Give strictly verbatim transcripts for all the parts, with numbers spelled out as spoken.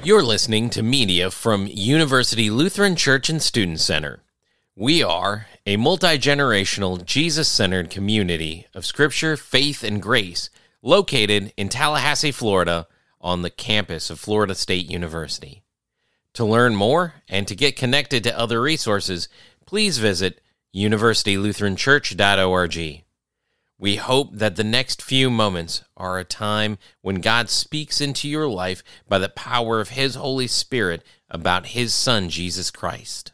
You're listening to media from University Lutheran Church and Student Center. We are a multi-generational, Jesus-centered community of Scripture, faith, and grace located in Tallahassee, Florida, on the campus of Florida State University. To learn more and to get connected to other resources, please visit university lutheran church dot org. We hope that the next few moments are a time when God speaks into your life by the power of His Holy Spirit about His Son, Jesus Christ.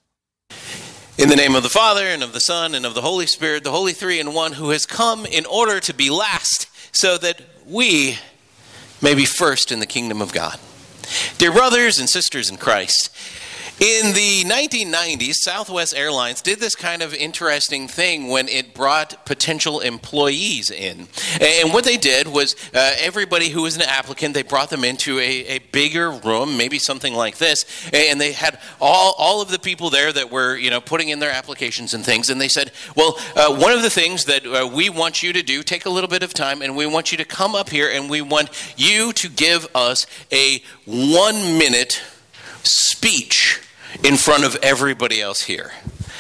In the name of the Father, and of the Son, and of the Holy Spirit, the Holy Three in One, who has come in order to be last, so that we may be first in the kingdom of God. Dear brothers and sisters in Christ, in the nineteen nineties, Southwest Airlines did this kind of interesting thing when it brought potential employees in. And what they did was uh, everybody who was an applicant, they brought them into a, a bigger room, maybe something like this, and they had all, all of the people there that were, you know, putting in their applications and things, and they said, well, uh, one of the things that uh, we want you to do, take a little bit of time, and we want you to come up here, and we want you to give us a one-minute speech in front of everybody else here.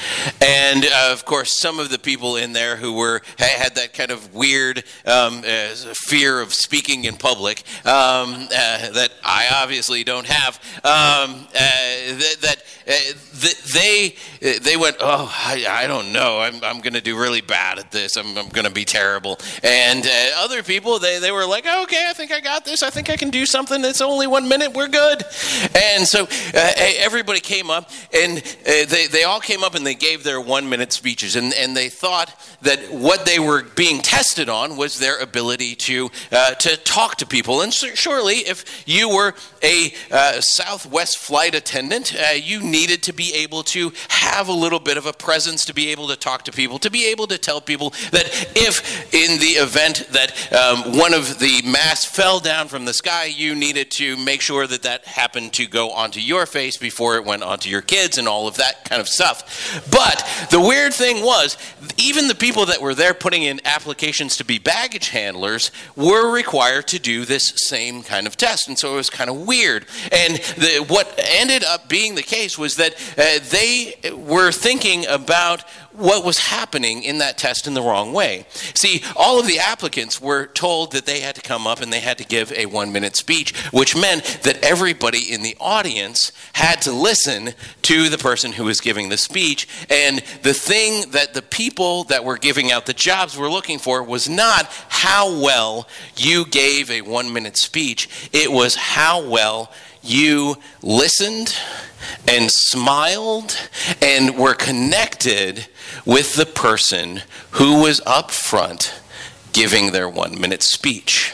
And uh, of course, some of the people in there who were had that kind of weird um, uh, fear of speaking in public um, uh, that I obviously don't have. Um, uh, that that uh, they they went, oh, I, I don't know. I'm I'm going to do really bad at this. I'm I'm going to be terrible. And uh, other people they they were like, oh, okay, I think I got this. I think I can do something. It's only one minute. We're good. And so uh, everybody came up, and uh, they they all came up and they They gave their one-minute speeches, and, and they thought that what they were being tested on was their ability to uh, to talk to people. And so, surely, if you were a uh, Southwest flight attendant, uh, you needed to be able to have a little bit of a presence to be able to talk to people, to be able to tell people that if in the event that um, one of the masks fell down from the sky, you needed to make sure that that happened to go onto your face before it went onto your kids and all of that kind of stuff. But the weird thing was, even the people that were there putting in applications to be baggage handlers were required to do this same kind of test. And so it was kind of weird. And the, what ended up being the case was that uh, they were thinking about what was happening in that test in the wrong way. See, all of the applicants were told that they had to come up and they had to give a one-minute speech, which meant that everybody in the audience had to listen to the person who was giving the speech. And the thing that the people that were giving out the jobs were looking for was not how well you gave a one-minute speech. It was how well you listened and smiled and were connected with the person who was up front giving their one-minute speech.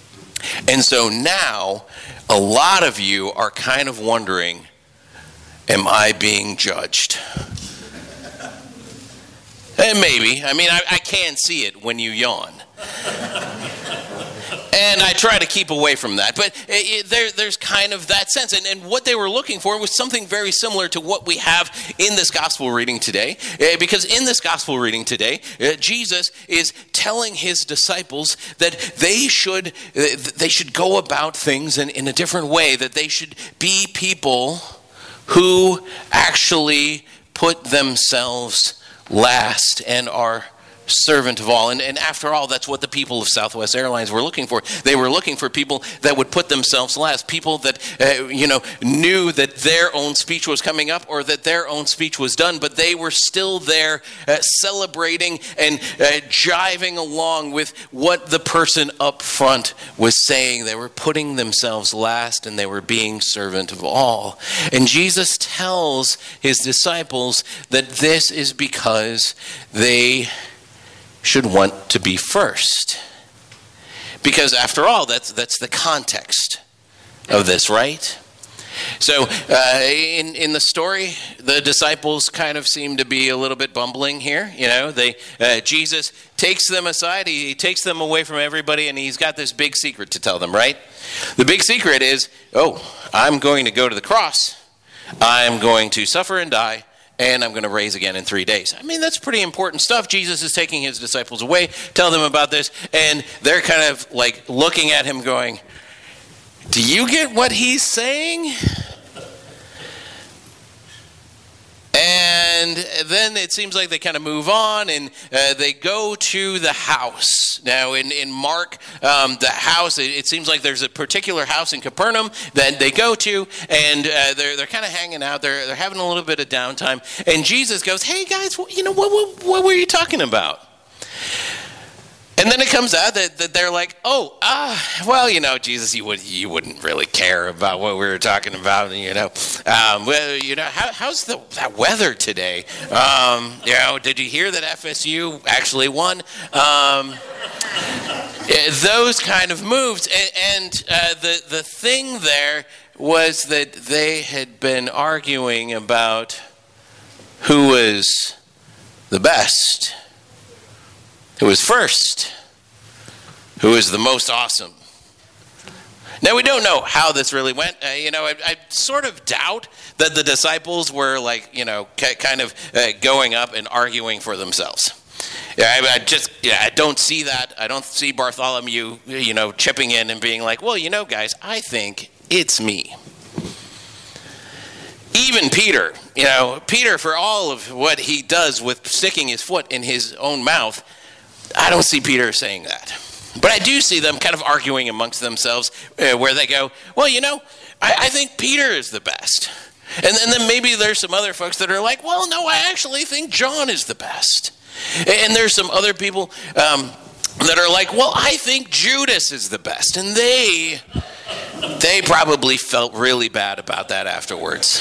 And so now, a lot of you are kind of wondering, am I being judged? And maybe. I mean, I, I can see it when you yawn. And I try to keep away from that. But it, it, there, there's kind of that sense. And, and what they were looking for was something very similar to what we have in this gospel reading today. Uh, because in this gospel reading today, uh, Jesus is telling his disciples that they should, uh, they should go about things in, in a different way, that they should be people who actually put themselves last and are servant of all. And, and after all, that's what the people of Southwest Airlines were looking for. They were looking for people that would put themselves last, people that, uh, you know, knew that their own speech was coming up or that their own speech was done, but they were still there uh, celebrating and uh, jiving along with what the person up front was saying. They were putting themselves last and they were being servant of all. And Jesus tells his disciples that this is because they should want to be first. Because after all, that's that's the context of this, right? So uh, in in the story, the disciples kind of seem to be a little bit bumbling here. You know, they uh, Jesus takes them aside, he, he takes them away from everybody, and he's got this big secret to tell them, right? The big secret is, oh, I'm going to go to the cross. I'm going to suffer and die, and I'm going to raise again in three days. I mean, that's pretty important stuff. Jesus is taking his disciples away, tell them about this, and they're kind of like looking at him going, Do you get what he's saying? And then it seems like they kind of move on, and uh, they go to the house. Now, in, in Mark, um, the house, it, it seems like there's a particular house in Capernaum that they go to, and uh, they're they're kind of hanging out. They're they're having a little bit of downtime, and Jesus goes, "Hey guys, you know what what, what were you talking about?" And then it comes out that, that they're like, oh, ah, well, you know, Jesus, you would you wouldn't really care about what we were talking about, you know. Um, well, you know, how, how's the that weather today? Um, you know, did you hear that F S U actually won? Um, those kind of moves, and, and uh, the the thing there was that they had been arguing about who was the best. Who was first? Who was the most awesome? Now, we don't know how this really went. Uh, you know, I, I sort of doubt that the disciples were like, you know, c- kind of uh, going up and arguing for themselves. Yeah, I, I just, yeah, I don't see that. I don't see Bartholomew, you know, chipping in and being like, well, you know, guys, I think it's me. Even Peter, you know, Peter, for all of what he does with sticking his foot in his own mouth, I don't see Peter saying that. But I do see them kind of arguing amongst themselves uh, where they go, well, you know, I, I think Peter is the best. And then, then maybe there's some other folks that are like, well, no, I actually think John is the best. And there's some other people um, that are like, well, I think Judas is the best. And they, they probably felt really bad about that afterwards.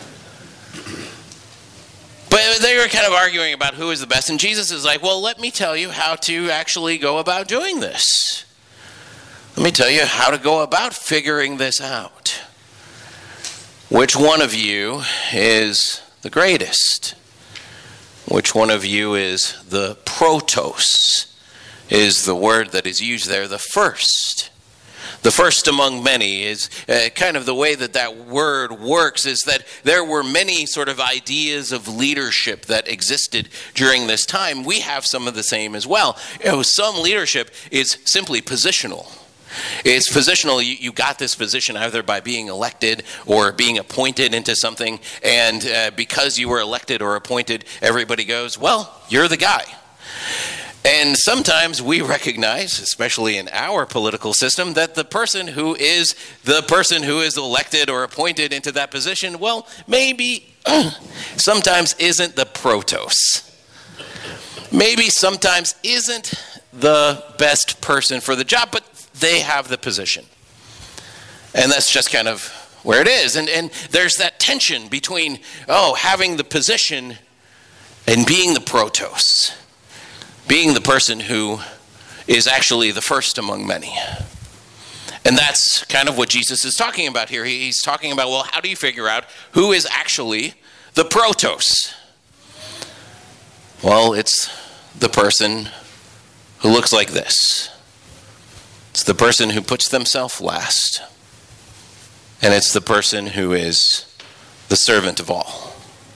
But they were kind of arguing about who is the best. And Jesus is like, well, let me tell you how to actually go about doing this. Let me tell you how to go about figuring this out. Which one of you is the greatest? Which one of you is the protos? Is the word that is used there, the first. The first among many is uh, kind of the way that that word works is that there were many sort of ideas of leadership that existed during this time. We have some of the same as well. You know, some leadership is simply positional. It's positional. You, you got this position either by being elected or being appointed into something. And uh, because you were elected or appointed, everybody goes, well, you're the guy. And sometimes we recognize, especially in our political system, that the person who is the person who is elected or appointed into that position, well, maybe uh, sometimes isn't the protos. Maybe sometimes isn't the best person for the job, but they have the position. And that's just kind of where it is. And, and there's that tension between, oh, having the position and being the protos. Being the person who is actually the first among many. And that's kind of what Jesus is talking about here. He's talking about, well, how do you figure out who is actually the protos? Well, it's the person who looks like this. It's the person who puts themselves last. And it's the person who is the servant of all.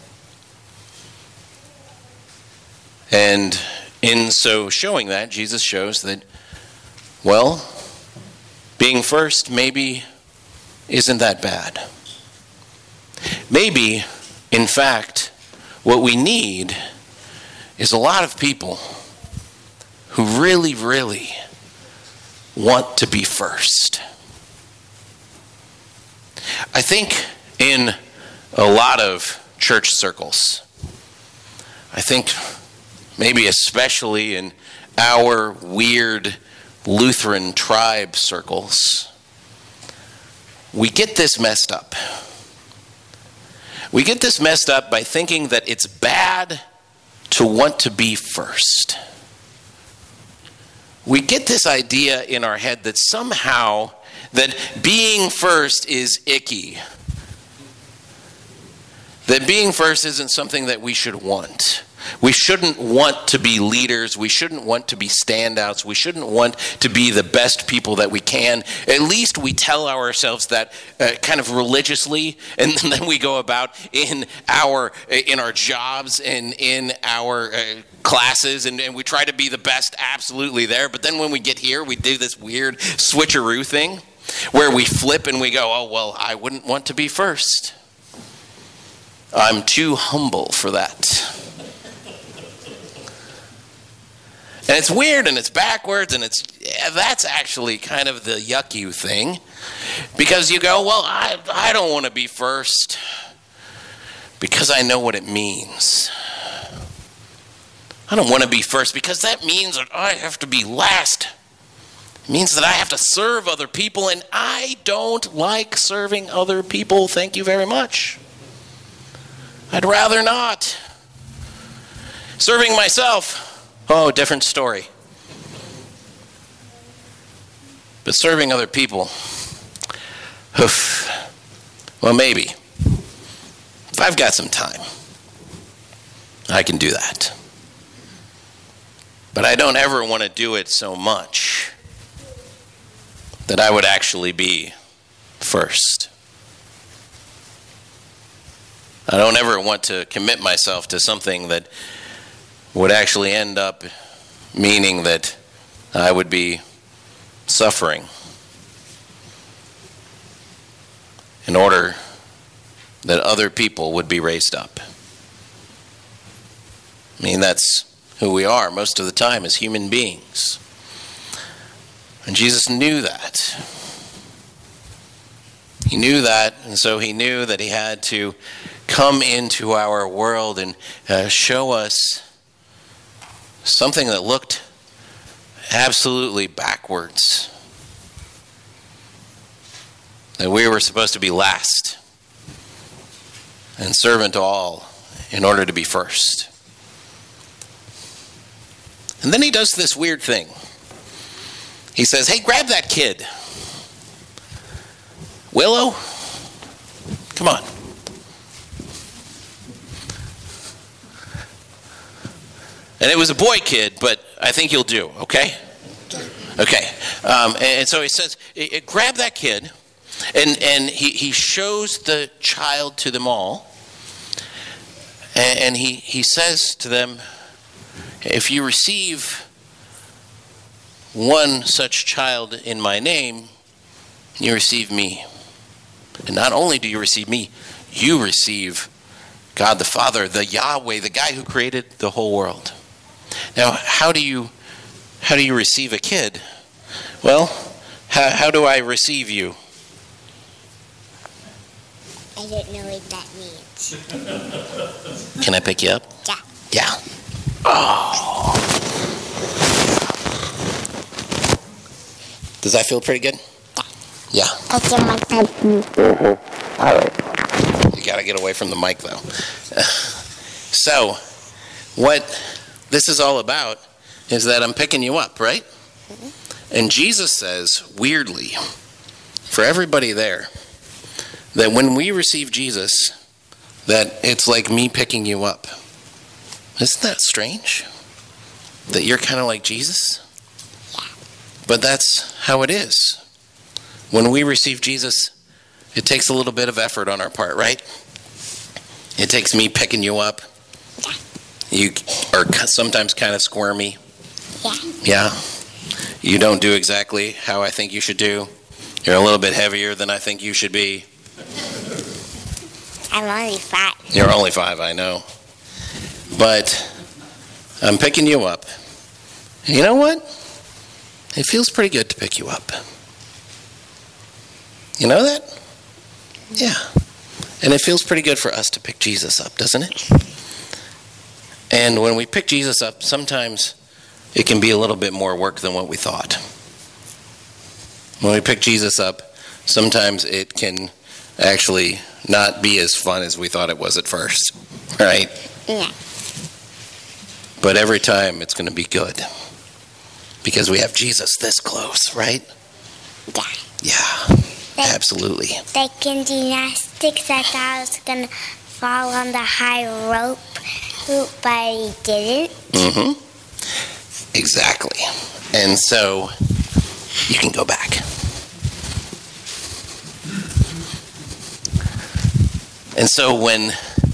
And in so showing that, Jesus shows that, well, being first maybe isn't that bad. Maybe, in fact, what we need is a lot of people who really, really want to be first. I think in a lot of church circles, I think maybe especially in our weird Lutheran tribe circles, we get this messed up. We get this messed up by thinking that it's bad to want to be first. We get this idea in our head that somehow that being first is icky. That being first isn't something that we should want. We shouldn't want to be leaders. We shouldn't want to be standouts. We shouldn't want to be the best people that we can. At least we tell ourselves that uh, kind of religiously, and then we go about in our in our jobs and in our uh, classes, and, and we try to be the best absolutely there. But then when we get here, we do this weird switcheroo thing. where we flip and we go, oh, well, I wouldn't want to be first. I'm too humble for that. And it's weird and it's backwards and it's, yeah, that's actually kind of the yuck you thing. Because you go, well, I, I don't want to be first because I know what it means. I don't want to be first because that means that I have to be last. It means that I have to serve other people, and I don't like serving other people. Thank you very much. I'd rather not. Serving myself, oh, different story. But serving other people, oof, well, maybe. If I've got some time, I can do that. But I don't ever want to do it so much that I would actually be first. I don't ever want to commit myself to something that would actually end up meaning that I would be suffering in order that other people would be raised up. I mean, that's who we are most of the time as human beings. And Jesus knew that. He knew that, and so he knew that he had to come into our world and uh, show us something that looked absolutely backwards. That we were supposed to be last and servant to all in order to be first. And then he does this weird thing. He says, hey, grab that kid. Willow, come on. And it was a boy kid, but I think you'll do, okay? Okay. Um, and, and so he says, grab that kid. And, and he, he shows the child to them all. And, and he, he says to them, if you receive one such child in my name, you receive me. And not only do you receive me, you receive God the Father, the Yahweh, the guy who created the whole world. Now, how do you how do you receive a kid? Well, how, how do I receive you? I don't know what that means. Can I pick you up? Yeah. Yeah. Oh. Does that feel pretty good? Yeah. I can make that. Mm-hmm. All right. You got to get away from the mic, though. So, what this is all about is that I'm picking you up, right? Mm-hmm. And Jesus says, weirdly, for everybody there, that when we receive Jesus, that it's like me picking you up. Isn't that strange? That you're kind of like Jesus? Yeah. But that's how it is. When we receive Jesus, it takes a little bit of effort on our part, right? It takes me picking you up. Yeah. You are sometimes kind of squirmy. Yeah. Yeah. You don't do exactly how I think you should do. You're a little bit heavier than I think you should be. I'm only five. You're only five, I know. But I'm picking you up. And you know what? It feels pretty good to pick you up. You know that? Yeah. And it feels pretty good for us to pick Jesus up, doesn't it? And when we pick Jesus up, sometimes it can be a little bit more work than what we thought. When we pick Jesus up, sometimes it can actually not be as fun as we thought it was at first, right? Yeah. But every time it's going to be good because we have Jesus this close, right? Yeah. Yeah, Like, absolutely. like in gymnastics, I thought I was going to fall on the high rope, but I didn't. Mm-hmm. Exactly. And so you can go back. And so when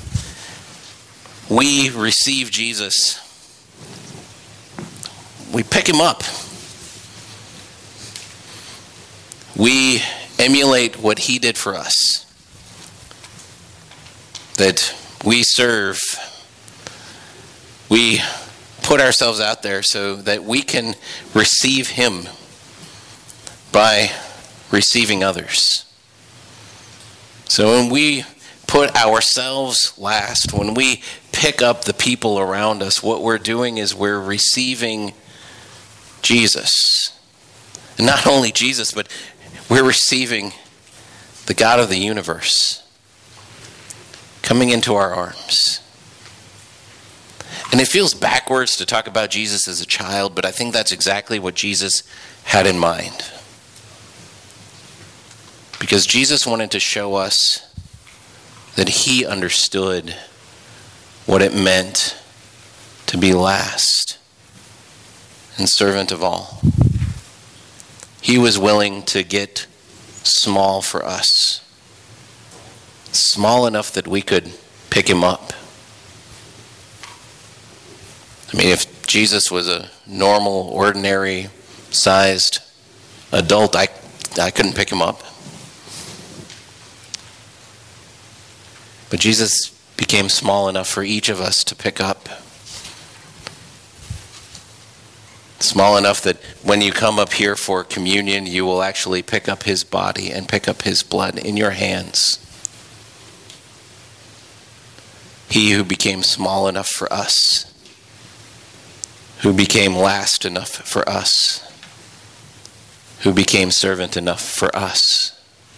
we receive Jesus, we pick him up. We emulate what he did for us. That we serve, we put ourselves out there so that we can receive him by receiving others. So when we put ourselves last, when we pick up the people around us, what we're doing is we're receiving Jesus. And not only Jesus, but we're receiving the God of the universe coming into our arms. And it feels backwards to talk about Jesus as a child, but I think that's exactly what Jesus had in mind. Because Jesus wanted to show us that he understood what it meant to be last and servant of all. He was willing to get small for us. Small enough that we could pick him up. I mean, if Jesus was a normal, ordinary sized adult, I, I couldn't pick him up. But Jesus became small enough for each of us to pick up. Small enough that when you come up here for communion, you will actually pick up his body and pick up his blood in your hands. He who became small enough for us, who became last enough for us, who became servant enough for us,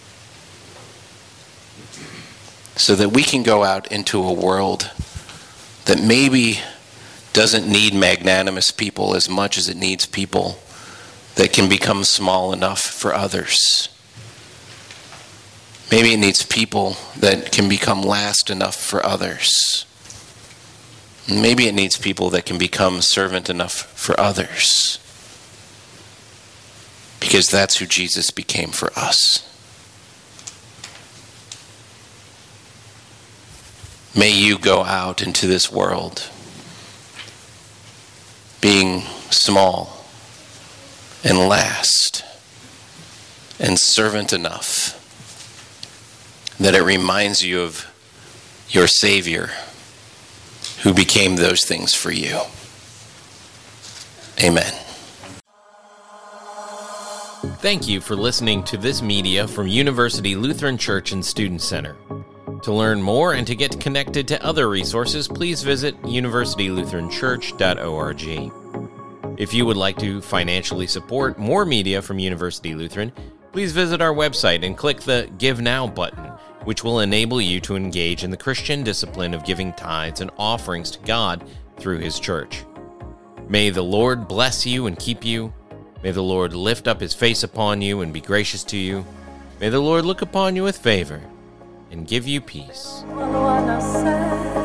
so that we can go out into a world that maybe doesn't need magnanimous people as much as it needs people that can become small enough for others. Maybe it needs people that can become last enough for others. Maybe it needs people that can become servant enough for others. Because that's who Jesus became for us. May you go out into this world being small and last and servant enough that it reminds you of your Savior who became those things for you. Amen. Thank you for listening to this media from University Lutheran Church and Student Center. To learn more and to get connected to other resources, please visit university lutheran church dot org. If you would like to financially support more media from University Lutheran, please visit our website and click the Give Now button, which will enable you to engage in the Christian discipline of giving tithes and offerings to God through his church. May the Lord bless you and keep you. May the Lord lift up his face upon you and be gracious to you. May the Lord look upon you with favor and give you peace.